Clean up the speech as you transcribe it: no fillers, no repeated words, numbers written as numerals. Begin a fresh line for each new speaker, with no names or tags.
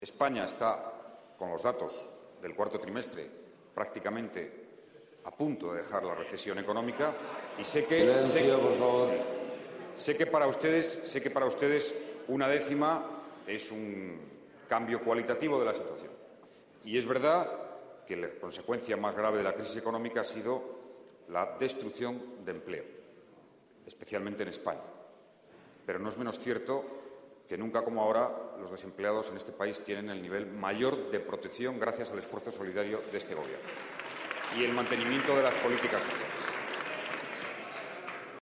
España está, con los datos del cuarto trimestre, prácticamente a punto de dejar la recesión económica y sé que para ustedes una décima es un cambio cualitativo de la situación. Y es verdad que la consecuencia más grave de la crisis económica ha sido la destrucción de empleo, especialmente en España. Pero no es menos cierto que nunca como ahora los desempleados en este país tienen el nivel mayor de protección gracias al esfuerzo solidario de este Gobierno y el mantenimiento de las políticas sociales.